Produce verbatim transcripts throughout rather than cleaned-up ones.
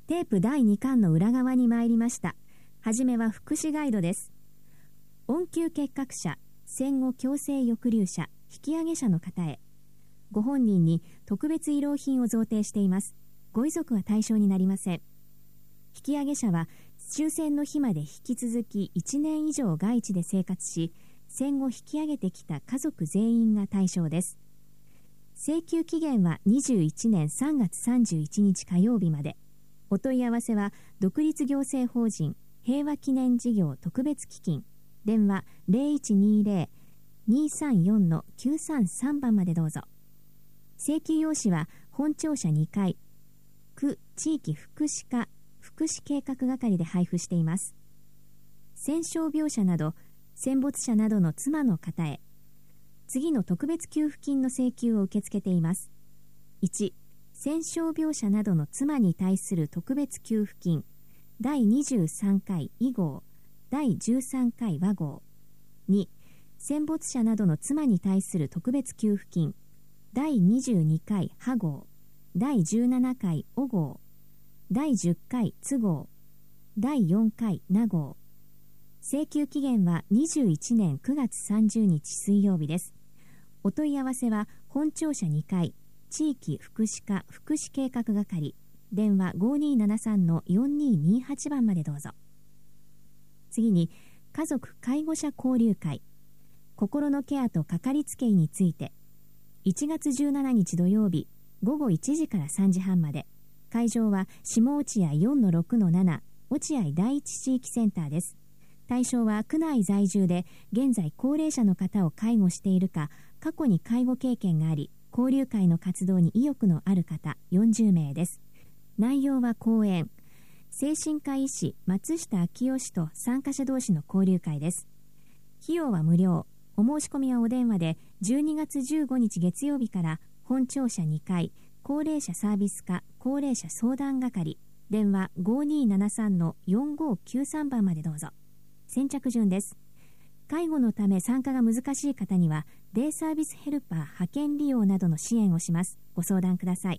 テープだいにかんの裏側に参りました。はじめは福祉ガイドです。応急結核者、戦後強制抑留者、引き上げ者の方へ。ご本人に特別慰労品を贈呈しています。ご遺族は対象になりません。引き上げ者は終戦の日まで引き続きいちねん以上外地で生活し、戦後引き上げてきた家族全員が対象です。請求期限はにじゅういちねんさんがつさんじゅういちにち火曜日まで。お問い合わせは独立行政法人平和記念事業特別基金、電話 ゼロいちにゼロ にさんよん きゅうさんさん 番までどうぞ。請求用紙は本庁舎にかい、区地域福祉課福祉計画係で配布しています。戦傷病者など戦没者などの妻の方へ。次の特別給付金の請求を受け付けています。いち、戦傷病者などの妻に対する特別給付金だいにじゅうさんかい以号だいじゅうさんかい和号。に、戦没者などの妻に対する特別給付金だいにじゅうにかい破号だいじゅうななかいお号だいじゅっかい都号だいよんかいな号。請求期限はにじゅういちねんくがつさんじゅうにち水曜日です。お問い合わせは本庁舎にかい、地域福祉課福祉計画係、電話 ごにーななさん よんにーにーはち 番までどうぞ。次に、家族介護者交流会、心のケアとかかりつけ医について、いちがつじゅうしちにち土曜日、ごごいちじからさんじはんまで、会場は下落合 よんのろくのなな 落合第一地域センターです。対象は区内在住で現在高齢者の方を介護しているか、過去に介護経験があり、交流会の活動に意欲のある方よんじゅうめいです。内容は講演、精神科医師松下昭夫氏と参加者同士の交流会です。費用は無料。お申し込みはお電話でじゅうにがつじゅうごにち月曜日から本庁舎にかい、高齢者サービス課高齢者相談係、電話 ごにーななさん よんごきゅうさん 番までどうぞ。先着順です。介護のため参加が難しい方にはデイサービスヘルパー派遣利用などの支援をします。ご相談ください。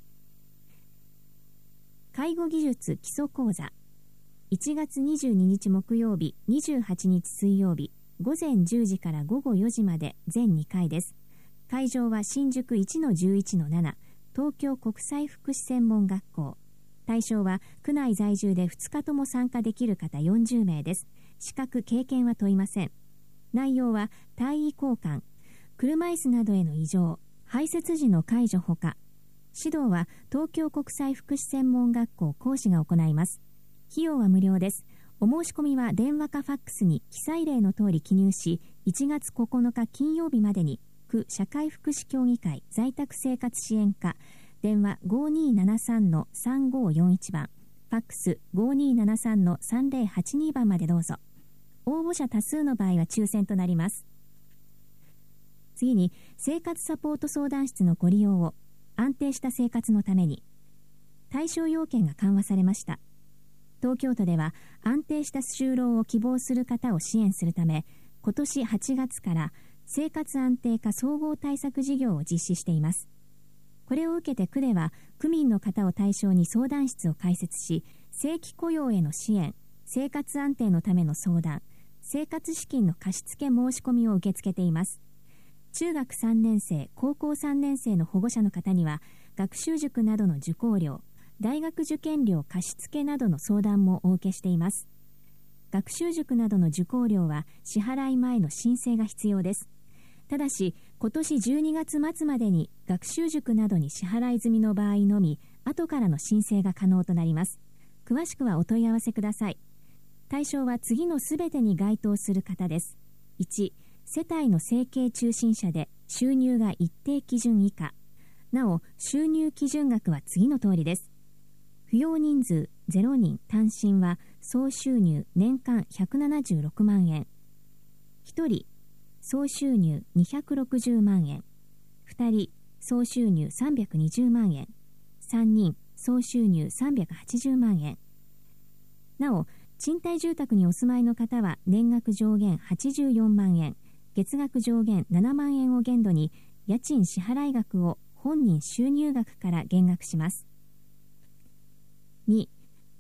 介護技術基礎講座、いちがつにじゅうににち木曜日、にじゅうはちにち水曜日、ごぜんじゅうじからごごよじまで全にかいです。会場は新宿 いちのじゅういちのなな、東京国際福祉専門学校。対象は区内在住でふつかとも参加できる方よんじゅうめいです。資格・経験は問いません。内容は体位交換、車椅子などへの異常、排泄時の介助ほか。指導は東京国際福祉専門学校講師が行います。費用は無料です。お申し込みは電話かファックスに記載例の通り記入し、いちがつここのか金曜日までに区社会福祉協議会在宅生活支援課、電話 ごにーななさん さんごよんいち 番、ファックス ごにーななさん さんぜろはちに 番までどうぞ。応募者多数の場合は抽選となります。次に、生活サポート相談室のご利用を安定した生活のために、対象要件が緩和されました。東京都では安定した就労を希望する方を支援するため、今年はちがつから生活安定化総合対策事業を実施しています。これを受けて区では区民の方を対象に相談室を開設し、正規雇用への支援、生活安定のための相談、生活資金の貸付申し込みを受け付けています。中学さんねんせい、高校さんねんせいの保護者の方には、学習塾などの受講料、大学受験料貸付などの相談もお受けしています。学習塾などの受講料は支払い前の申請が必要です。ただし、今年じゅうにがつまつまでに学習塾などに支払い済みの場合のみ、後からの申請が可能となります。詳しくはお問い合わせください。対象は次のすべてに該当する方です。いち、世帯の生計中心者で収入が一定基準以下。なお、収入基準額は次の通りです。扶養人数ゼロにん単身は総収入年間ひゃくななじゅうろくまんえん。ひとり、総収入にひゃくろくじゅうまんえん。ふたり、総収入さんびゃくにじゅうまんえん。さんにん、総収入さんびゃくはちじゅうまんえん。なお、賃貸住宅にお住まいの方は年額上限はちじゅうよんまんえん、月額上限ななまんえんを限度に家賃支払い額を本人収入額から減額します。に、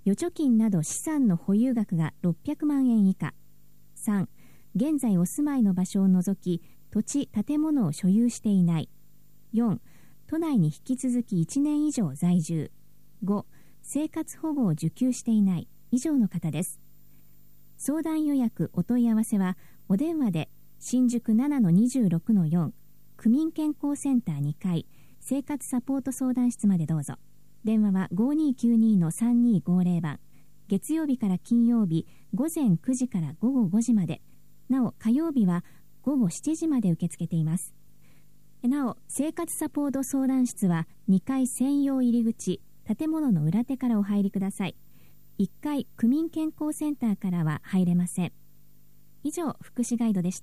預貯金など資産の保有額がろっぴゃくまんえん以下。さん、現在お住まいの場所を除き土地・建物を所有していない。よん、都内に引き続きいちねん以上在住。ご、生活保護を受給していない以上の方です。相談予約お問い合わせはお電話で新宿 ななのにじゅうろくのよん 区民健康センターにかい生活サポート相談室までどうぞ。電話は ごにーきゅうにのさんにーごぜろ 番。月曜日から金曜日午前くじから午後ごじまで。なお火曜日は午後しちじまで受け付けています。なお生活サポート相談室はにかい専用入り口、建物の裏手からお入りください。いっかい区民健康センターからは入れません。以上、福祉ガイドでした。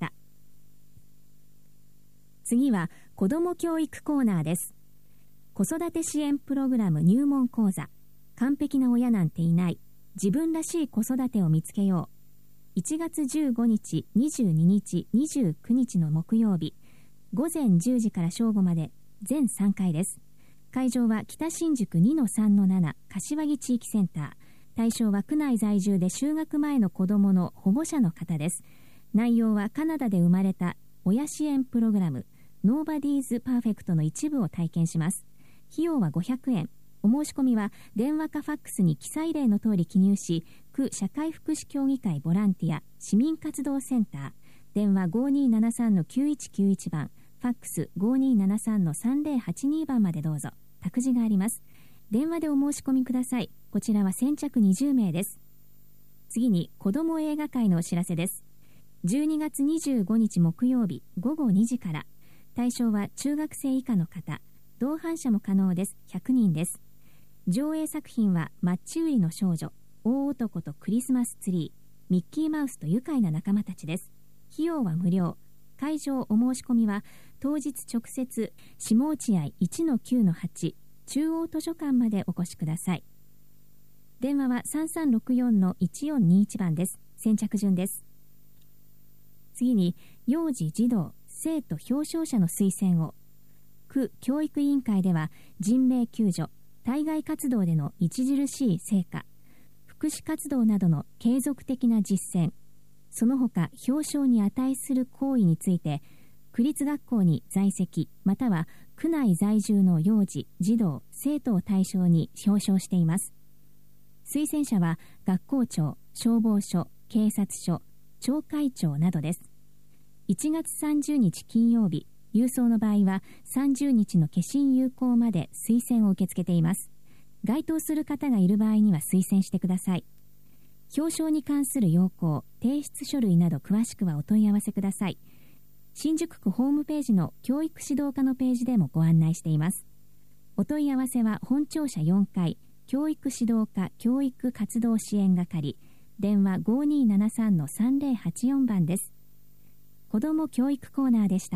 次は子ども教育コーナーです。子育て支援プログラム入門講座、完璧な親なんていない、自分らしい子育てを見つけよう。いちがつじゅうごにち、にじゅうににち、にじゅうくにちの木曜日、午前じゅうじから正午まで全さんかいです。会場は北新宿 にのさんのなな 柏木地域センター。対象は区内在住で就学前の子どもの保護者の方です。内容はカナダで生まれた親支援プログラムノーバディーズパーフェクトの一部を体験します。費用はごひゃくえん。お申し込みは電話かファックスに記載例の通り記入し、区社会福祉協議会ボランティア市民活動センター、電話 ごにーななさんのきゅういちきゅういち 番、ファックス ごにーななさんのさんぜろはちに 番までどうぞ。託児があります。電話でお申し込みください。こちらは先着にじゅうめいです。次に子ども映画会のお知らせです。じゅうにがつにじゅうごにち木曜日午後にじから。対象は中学生以下の方、同伴者も可能です。ひゃくにんです。上映作品はマッチ売りの少女、大男とクリスマスツリー、ミッキーマウスと愉快な仲間たちです。費用は無料。会場お申し込みは当日直接下落合 いちのきゅうのはち 中央図書館までお越しください。電話は さんさんろくよんのいちよんにいち 番です。先着順です。次に幼児児童生徒表彰者の推薦を。区教育委員会では人命救助、対外活動での著しい成果、福祉活動などの継続的な実践、その他表彰に値する行為について区立学校に在籍または区内在住の幼児児童生徒を対象に表彰しています。推薦者は学校長、消防署、警察署、町会長などです。いちがつさんじゅうにち金曜日、郵送の場合はさんじゅうにちの消印有効まで推薦を受け付けています。該当する方がいる場合には推薦してください。表彰に関する要項、提出書類など詳しくはお問い合わせください。新宿区ホームページの教育指導課のページでもご案内しています。お問い合わせは本庁舎よんかい、教育指導課教育活動支援係、電話 ごにーななさんのさんぜろはちよん 番です。子ども教育コーナーでした。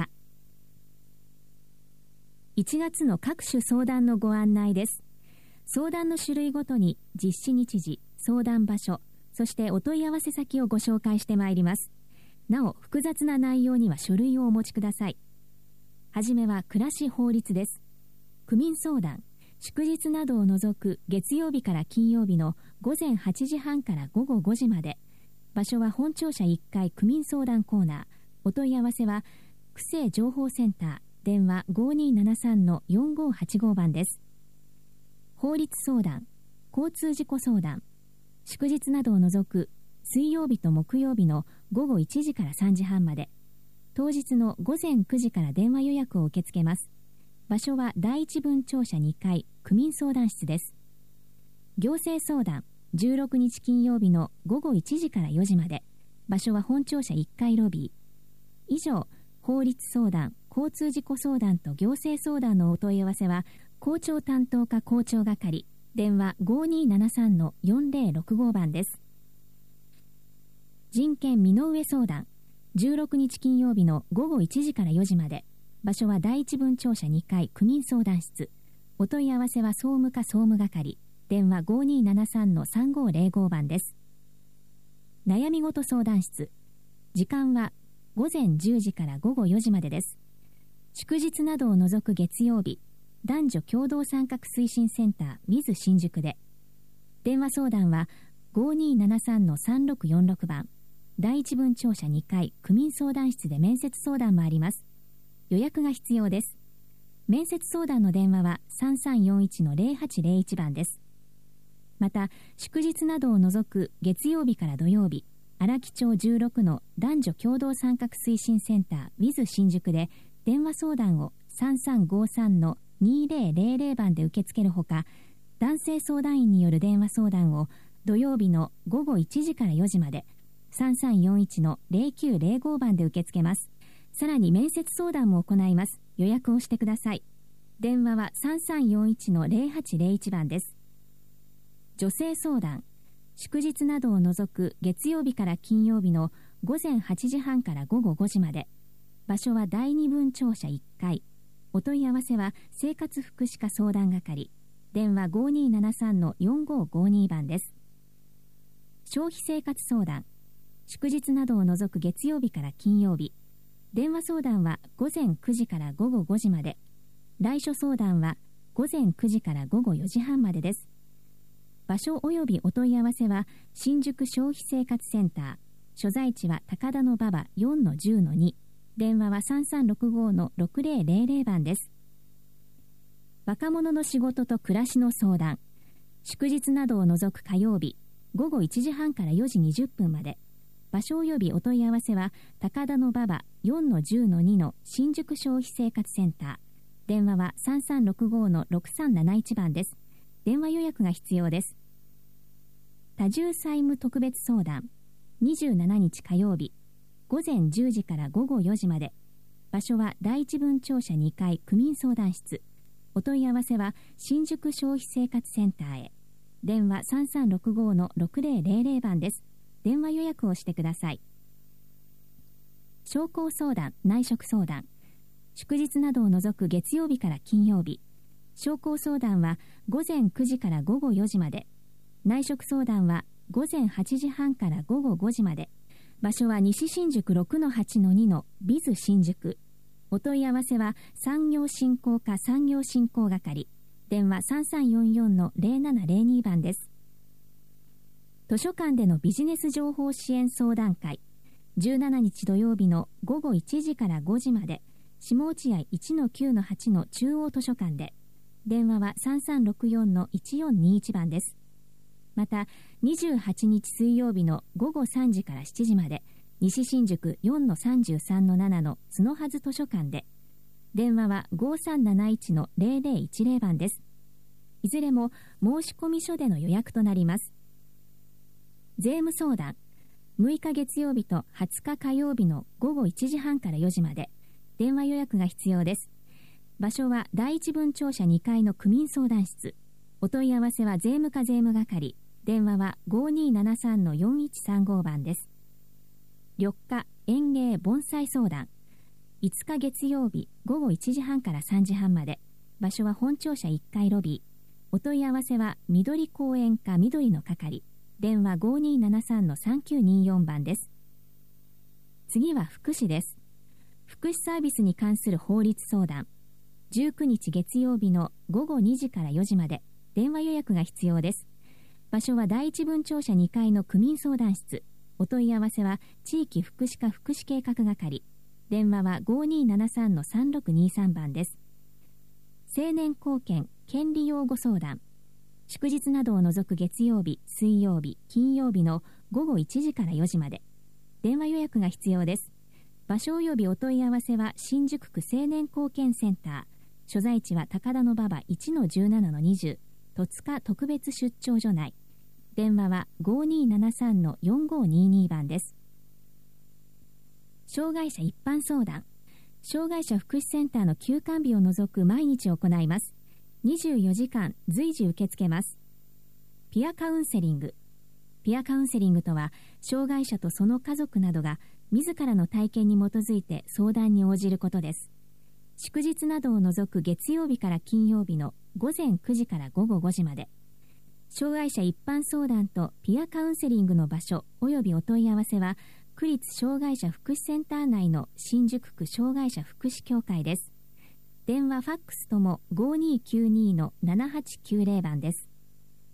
いちがつの各種相談のご案内です。相談の種類ごとに実施日時、相談場所、そしてお問い合わせ先をご紹介してまいります。なお、複雑な内容には書類をお持ちください。はじめは暮らし法律です。区民相談、祝日などを除く月曜日から金曜日のごぜんはちじはんからごごごじまで。場所は本庁舎いっかい区民相談コーナー。お問い合わせは区政情報センター、電話 ごにーななさんのよんごはちご 番です。法律相談、交通事故相談、祝日などを除く水曜日と木曜日のごごいちじからさんじはんまで。当日のごぜんくじから電話予約を受け付けます。場所は第一分庁舎にかい区民相談室です。行政相談、じゅうろくにち金曜日のごごいちじからよじまで。場所は本庁舎いっかいロビー。以上、法律相談、交通事故相談と行政相談のお問い合わせは校長担当課校長係、電話 ごにーななさんのよんぜろろくご 番です。人権身の上相談、じゅうろくにち金曜日のごごいちじからよじまで。場所は第一分庁舎にかい区民相談室。お問い合わせは総務課総務係、電話 ごにーななさんのさんごぜろご 番です。悩み事相談室、時間はごぜんじゅうじからごごよじまでです。祝日などを除く月曜日、男女共同参画推進センターミズ新宿で。 電話相談は ごにーななさんのさんろくよんろく 番、第一分庁舎にかい区民相談室で面接相談もあります。予約が必要です。面接相談の電話はさんさんよんいちのゼロはちゼロいち番です。また、祝日などを除く月曜日から土曜日、荒木町じゅうろくの男女共同参画推進センター ウィズ 新宿で電話相談をさんさんごさんのにゼロゼロゼロ番で受け付けるほか、男性相談員による電話相談を土曜日の午後いちじからよじまでさんさんよんいちのゼロきゅうゼロご番で受け付けます。さらに面接相談も行います。予約をしてください。電話はさんさんよんいちのゼロはちゼロいち番です。女性相談、祝日などを除く月曜日から金曜日のごぜんはちじはんから午後ごじまで。場所は第二分庁舎いっかい。お問い合わせは生活福祉課相談係。電話 ごにーななさんのよんごごに番です。消費生活相談、祝日などを除く月曜日から金曜日。電話相談は午前くじから午後ごじまで。来所相談は午前くじから午後よじはんまでです。場所及びお問い合わせは新宿消費生活センター。所在地は高田馬場 よんのじゅうのに。電話はさんさんろくごのろくゼロゼロゼロ番です。若者の仕事と暮らしの相談。祝日などを除く火曜日、午後いちじはんからよじにじゅっぷんまで。場所及びお問い合わせは高田馬場 よんのじゅうのに の新宿消費生活センター。電話はさんさんろくごのろくさんなないち番です。電話予約が必要です。多重債務特別相談。にじゅうしちにち火曜日、午前じゅうじから午後よじまで。場所は第一分庁舎にかい区民相談室。お問い合わせは新宿消費生活センターへ。電話さんさんろくごのろくゼロゼロゼロ番です。電話予約をしてください。商工相談、内職相談。祝日などを除く月曜日から金曜日。商工相談は午前くじから午後よじまで。内職相談は午前はちじはんから午後ごじまで。場所は西新宿 ろくのはちのに のビズ新宿。お問い合わせは産業振興課産業振興係。電話さんさんよんよんのゼロななゼロに番です。図書館でのビジネス情報支援相談会。じゅうしちにち土曜日の午後いちじからごじまで。下落合 いちのきゅうのはち の中央図書館で。電話はさんさんろくよんのいちよんにいち番です。また、にじゅうはちにち水曜日の午後さんじからしちじまで。西新宿 よんのさんじゅうさんのなな の角はず図書館で。電話はごさんなないちのゼロゼロいちゼロ番です。いずれも申込書での予約となります。税務相談。むいか月曜日とはつか火曜日の午後いちじはんからよじまで。電話予約が必要です。場所は第一分庁舎にかいの区民相談室。お問い合わせは税務課税務係。電話はごにーななさんのよんいちさんご番です。緑化園芸盆栽相談。いつか月曜日午後いちじはんからさんじはんまで。場所は本庁舎いっかいロビー。お問い合わせは緑公園課緑の係。電話ごにーななさんのさんきゅうによん番です。次は福祉です。福祉サービスに関する法律相談。じゅうくにち月曜日の午後にじからよじまで。電話予約が必要です。場所は第一分庁舎にかいの区民相談室。お問い合わせは地域福祉課福祉計画係。電話はごにーななさんのさんろくにさん番です。青年貢献権利擁護相談。祝日などを除く月曜日、水曜日、金曜日の午後いちじからよじまで。電話予約が必要です。場所及びお問い合わせは新宿区青年貢献センター。所在地は高田馬場 いちのじゅうななのにじゅう。戸塚特別出張所内。電話はごにーななさんのよんごにに番です。障害者一般相談。障害者福祉センターの休館日を除く毎日行います。にじゅうよじかん随時受け付けます。ピアカウンセリング。ピアカウンセリングとは、障害者とその家族などが自らの体験に基づいて相談に応じることです。祝日などを除く月曜日から金曜日の午前くじから午後ごじまで。障害者一般相談とピアカウンセリングの場所及びお問い合わせは、区立障害者福祉センター内の新宿区障害者福祉協会です。電話ファックスともごにーきゅうにのななはちきゅうゼロ番です。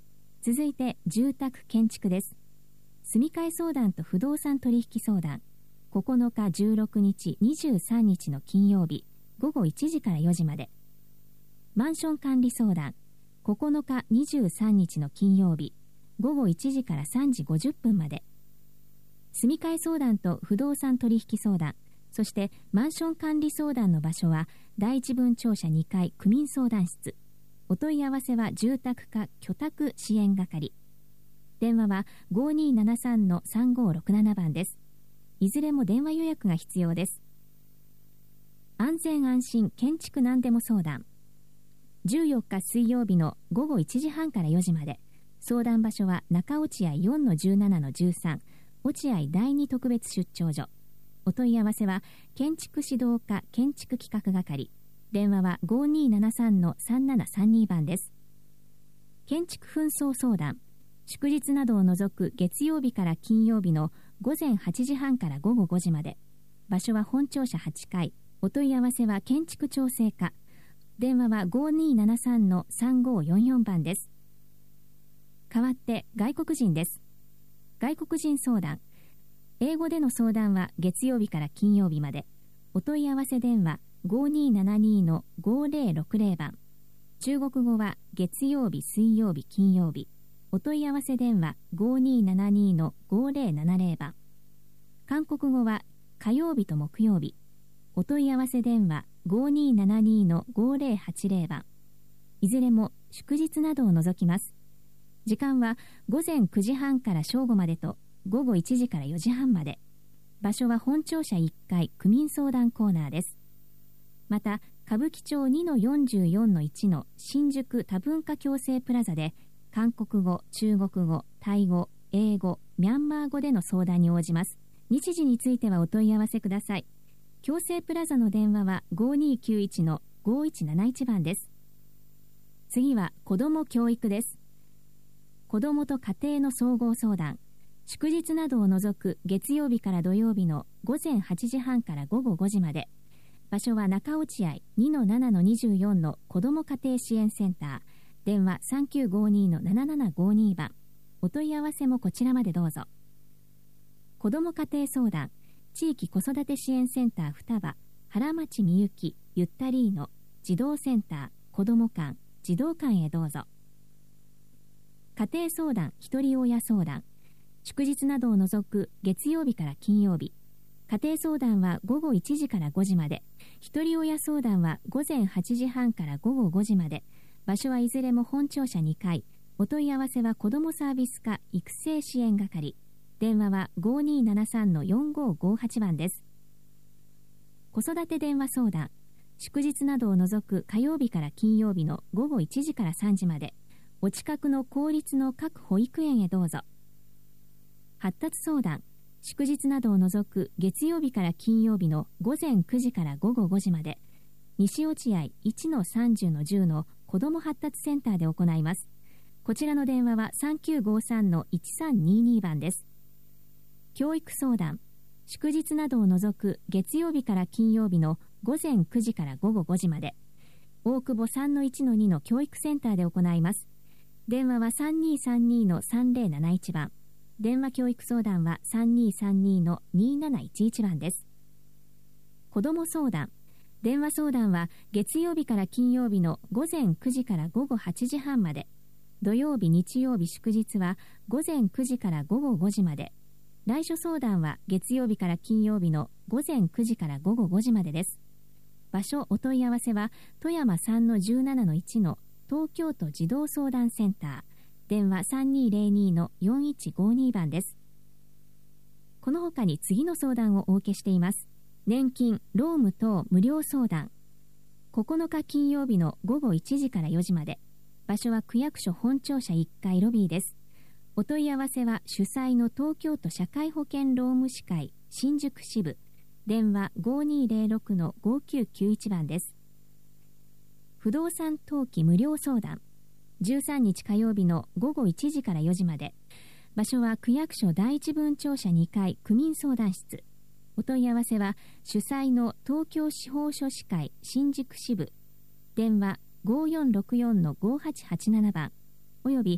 続いて住宅建築です。住み替え相談と不動産取引相談、ここのか、じゅうろくにち、にじゅうさんにちの金曜日、ごごいちじからよじまで。マンション管理相談、ここのか、にじゅうさんにちの金曜日、ごごいちじからさんじごじゅっぷんまで。住み替え相談と不動産取引相談、そしてマンション管理相談の場所は第一分庁舎にかい区民相談室。お問い合わせは住宅課居宅支援係。電話は ごにーななさんのさんごーろくなな 番です。いずれも電話予約が必要です。安全安心建築何でも相談。じゅうよっか水曜日のごごいちじはんからよじまで。相談場所は中落合 よんのじゅうななのじゅうさん、落合第二特別出張所。お問い合わせは建築指導課建築企画係。電話は ごにーななさんのさんななさんに 番です。建築紛争相談。祝日などを除く月曜日から金曜日のごぜんはちじはんからごごごじまで。場所は本庁舎はちかい。お問い合わせは建築調整課。電話は ごにーななさんのさんごーよんよん 番です。代わって外国人です。外国人相談。英語での相談は月曜日から金曜日まで。お問い合わせ電話 ごにーななにのごぜろろくぜろ 番。中国語は月曜日、水曜日、金曜日。お問い合わせ電話 ごにーななにのごぜろななぜろ 番。韓国語は火曜日と木曜日。お問い合わせ電話 ごにーななにのごぜろはちぜろ 番。いずれも祝日などを除きます。時間はごぜんくじはんから正午までとごごいちじからよじはんまで。場所は本庁舎いっかい区民相談コーナーです。また、歌舞伎町 にのよんじゅうよんのいちの新宿多文化共生プラザで韓国語、中国語、タイ語、英語、ミャンマー語での相談に応じます。日時についてはお問い合わせください。共生プラザの電話は ごにーきゅういちのごいちなないち 番です。次は子ども教育です。子どもと家庭の総合相談。祝日などを除く月曜日から土曜日のごぜんはちじはんからごごごじまで。場所は中落合 にのななのにじゅうよんの子ども家庭支援センター。電話さんきゅうごにのななななごに 番。お問い合わせもこちらまでどうぞ。子ども家庭相談。地域子育て支援センター双葉、原町みゆき、ゆったりーの、児童センター、子ども館、児童館へどうぞ。家庭相談、ひとり親相談。祝日などを除く月曜日から金曜日。家庭相談はごごいちじからごじまで。ひとり親相談はごぜんはちじはんからごごごじまで。場所はいずれも本庁舎にかい。お問い合わせは子どもサービス課育成支援係。電話は ごにーななさんのよんごーごはち 番です。子育て電話相談。祝日などを除く火曜日から金曜日のごごいちじからさんじまで。お近くの公立の各保育園へどうぞ。発達相談。祝日などを除く月曜日から金曜日のごぜんくじからごごごじまで。西落合 いちのさんじゅうのじゅうの子ども発達センターで行います。こちらの電話はさんきゅうごさんのいちさんにに 番です。教育相談。祝日などを除く月曜日から金曜日のごぜんくじからごごごじまで。大久保 さんのいちのに の教育センターで行います。電話はさんにーさんにのさんぜろなないち 番。電話教育相談はさんにーさんにのになないちいち 番です。子ども相談。電話相談は月曜日から金曜日のごぜんくじからごごはちじはんまで。土曜日、日曜日、祝日はごぜんくじからごごごじまで。来所相談は月曜日から金曜日のごぜんくじからごごごじまでです。場所、お問い合わせは富山 さんのじゅうななのいちの東京都児童相談センター。電話さんにーぜろにのよんいちごに 番です。この他に次の相談をお受けしています。年金、労務等無料相談。ここのか金曜日のごごいちじからよじまで。場所は区役所本庁舎いっかいロビーです。お問い合わせは主催の東京都社会保険労務士会新宿支部。電話ごにーぜろろくのごきゅうきゅういち 番です。不動産登記無料相談。じゅうさんにち火曜日のごごいちじからよじまで。場所は区役所第一分庁舎にかい区民相談室。お問い合わせは主催の東京司法書士会新宿支部。電話ごよんろくよんのごはちはちなな 番および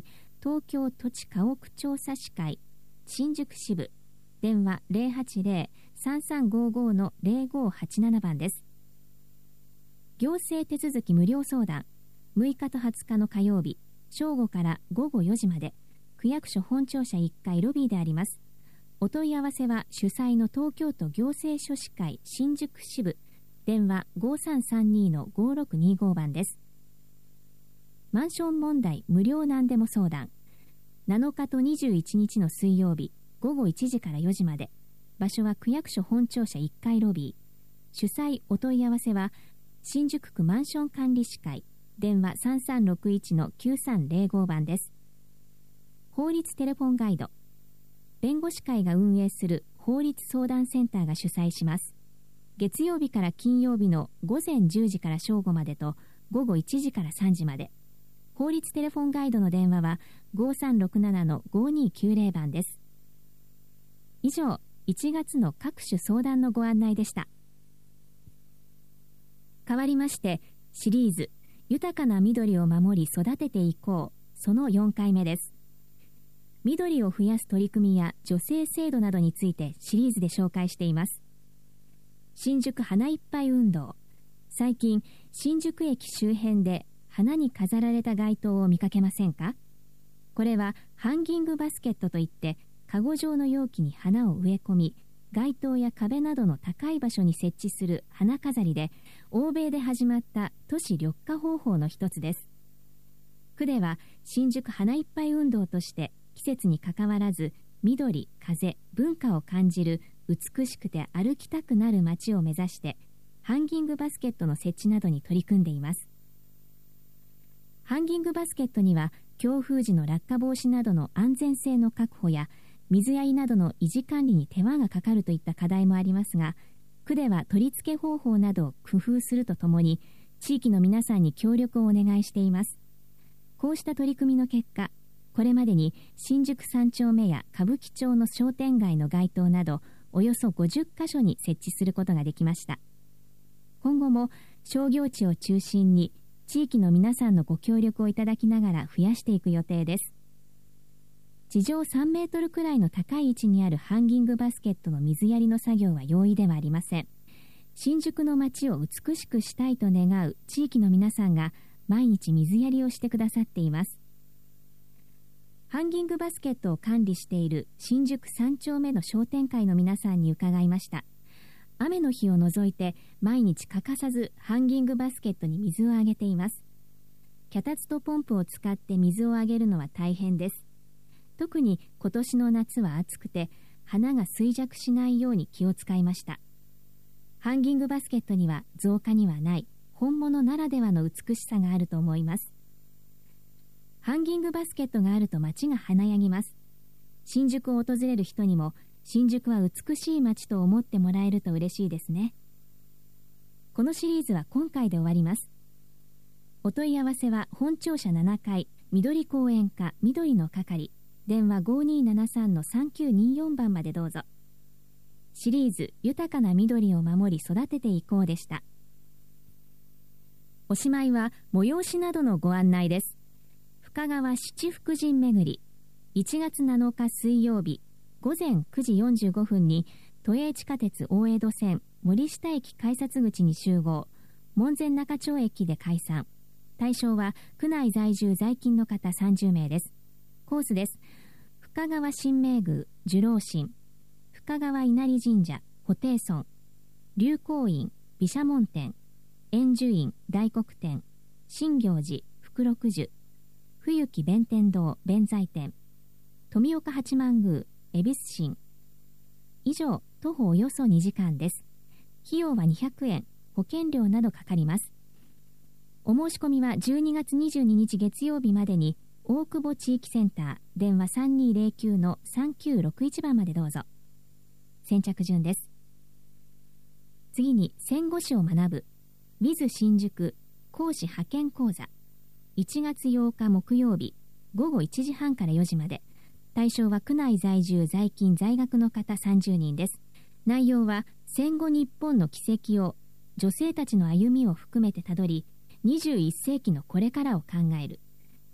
東京土地家屋調査士会新宿支部、電話 ゼロはちゼロ さんさんごご のゼロごはちなな 番です。行政手続き無料相談、むいかとはつかの火曜日、正午から午後よじまで、区役所本庁舎いっかいロビーであります。お問い合わせは主催の東京都行政書士会新宿支部、電話 ごさんさんに のごろくにご 番です。マンション問題無料なんでも相談、なのかとにじゅういちにちの水曜日、ごごいちじからよじまで、場所は区役所本庁舎いっかいロビー、主催お問い合わせは新宿区マンション管理士会、電話 さんさんろくいち のきゅうさんゼロご 番です。法律テレフォンガイド、弁護士会が運営する法律相談センターが主催します。月曜日から金曜日のごぜんじゅうじから正午までとごごいちじからさんじまで。法律テレフォンガイドの電話はごさんろくななのごにきゅうゼロ 番です。以上、いちがつの各種相談のご案内でした。変わりまして、シリーズ豊かな緑を守り育てていこう、そのよんかいめです。緑を増やす取り組みや助成制度などについてシリーズで紹介しています。新宿花いっぱい運動。最近、新宿駅周辺で花に飾られた街灯を見かけませんか？これはハンギングバスケットといって、カゴ状の容器に花を植え込み、街灯や壁などの高い場所に設置する花飾りで、欧米で始まった都市緑化方法の一つです。区では新宿花いっぱい運動として季節にかかわらず緑、風、文化を感じる美しくて歩きたくなる街を目指してハンギングバスケットの設置などに取り組んでいます。ハンギングバスケットには強風時の落下防止などの安全性の確保や水やりなどの維持管理に手間がかかるといった課題もありますが、区では取り付け方法などを工夫するとともに地域の皆さんに協力をお願いしています。こうした取り組みの結果、これまでに新宿三丁目や歌舞伎町の商店街の街灯などおよそごじゅっかしょに設置することができました。今後も商業地を中心に地域の皆さんのご協力をいただきながら増やしていく予定です。地上さんメートルくらいの高い位置にあるハンギングバスケットの水やりの作業は容易ではありません。新宿の街を美しくしたいと願う地域の皆さんが毎日水やりをしてくださっています。ハンギングバスケットを管理している新宿三丁目の商店会の皆さんに伺いました。雨の日を除いて毎日欠かさずハンギングバスケットに水をあげています。脚立とポンプを使って水をあげるのは大変です。特に今年の夏は暑くて花が衰弱しないように気を使いました。ハンギングバスケットには造花にはない本物ならではの美しさがあると思います。ハンギングバスケットがあると街が華やぎます。新宿を訪れる人にも新宿は美しい街と思ってもらえると嬉しいですね。このシリーズは今回で終わります。お問い合わせは本庁舎ななかい緑公園課緑の係、電話 ごにーななさん のさんきゅうによん 番までどうぞ。シリーズ豊かな緑を守り育てていこうでした。おしまいは催しなどのご案内です。深川七福神巡り、いちがつなのか水曜日ごぜんくじよんじゅうごふんに都営地下鉄大江戸線森下駅改札口に集合、門前仲町駅で解散。対象は区内在住在勤の方さんじゅうめいです。コースです。深川神明宮寿老神、深川稲荷神社布袋尊、龍光院毘沙門天、円寿院大黒天、新行寺福禄寿、冬木弁天堂弁財天、富岡八幡宮恵比寿神。以上、徒歩およそにじかんです。費用はにひゃくえん、保険料などかかります。お申し込みはじゅうにがつにじゅうににち月曜日までに大久保地域センター電話 さんにーぜろきゅう のさんきゅうろくいち 番までどうぞ。先着順です。次に戦後史を学ぶ ウィズ 新宿講師派遣講座、いちがつようか木曜日ごごいちじはんからよじまで。対象は区内在住在勤在学の方さんじゅうにんです。内容は戦後日本の軌跡を女性たちの歩みを含めてたどり、にじゅういっせいきのこれからを考える。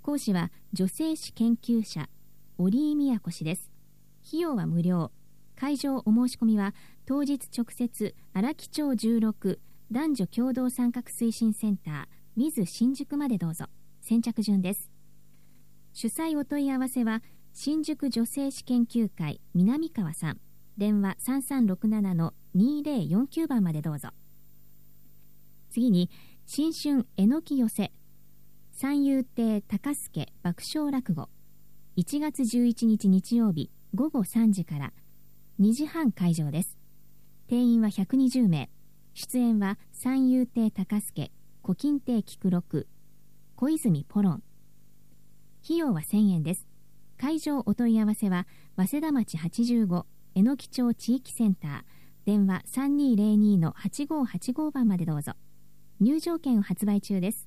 講師は女性史研究者折井都氏です。費用は無料。会場お申し込みは当日直接荒木町じゅうろく男女共同参画推進センター水新宿までどうぞ。先着順です。主催お問い合わせは新宿女性史研究会南川さん、電話 さんさんろくななのにぜろよんきゅう 番までどうぞ。次に新春えのき寄せ三遊亭高助爆笑落語、いちがつじゅういちにち日曜日ごごさんじからにじはん会場です。定員はひゃくにじゅうめい。出演は三遊亭高助、古今亭菊六、小泉ポロン。費用はせんえんです。会場お問い合わせは早稲田町はちじゅうごえのき町地域センター、電話 さんにーぜろにのはちごーはちごー 番までどうぞ。入場券を発売中です。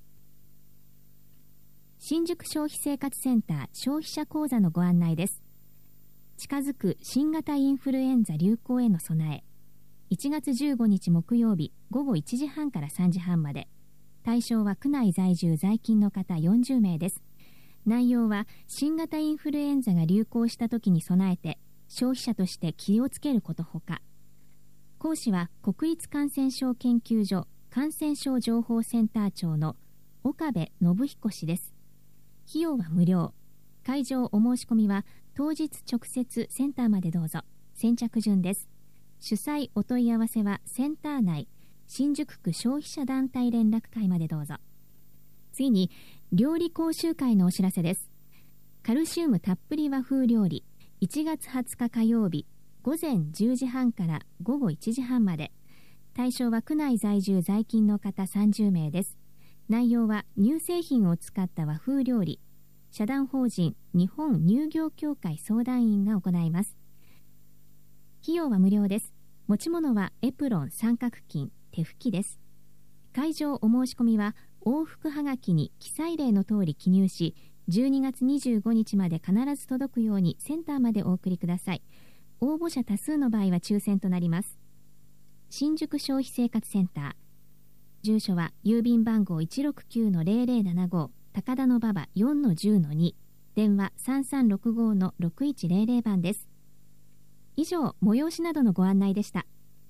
新宿消費生活センター消費者講座のご案内です。近づく新型インフルエンザ流行への備え、いちがつじゅうごにち木曜日ごごいちじはんからさんじはんまで。対象は区内在住在勤の方よんじゅうめいです。内容は新型インフルエンザが流行した時に備えて消費者として気をつけることほか、講師は国立感染症研究所感染症情報センター長の岡部信彦氏です。費用は無料。会場お申し込みは当日直接センターまでどうぞ。先着順です。主催お問い合わせはセンター内新宿区消費者団体連絡会までどうぞ。次に料理講習会のお知らせです。カルシウムたっぷり和風料理、いちがつはつか火曜日ごぜんじゅうじはんからごごいちじはんまで。対象は区内在住在勤の方さんじゅうめいです。内容は乳製品を使った和風料理。社団法人日本乳業協会相談員が行います。費用は無料です。持ち物はエプロン、三角巾、手拭きです。会場お申し込みは往復はがきに記載例の通り記入し、じゅうにがつにじゅうごにちまで必ず届くようにセンターまでお送りください。応募者多数の場合は抽選となります。新宿消費生活センター。住所は郵便番号 いちろくきゅうのぜろぜろななご 高田馬場 よんのじゅうのに、電話 さんさんろくごのろくいちぜろぜろ 番です。以上、催しなどのご案内でした。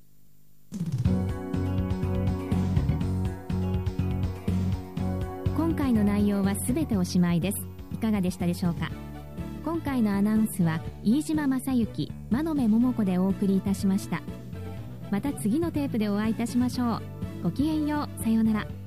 今回の内容はすべておしまいです。いかがでしたでしょうか。今回のアナウンスは飯島正幸、真鍋桃子でお送りいたしました。また次のテープでお会いいたしましょう。ごきげんよう。さようなら。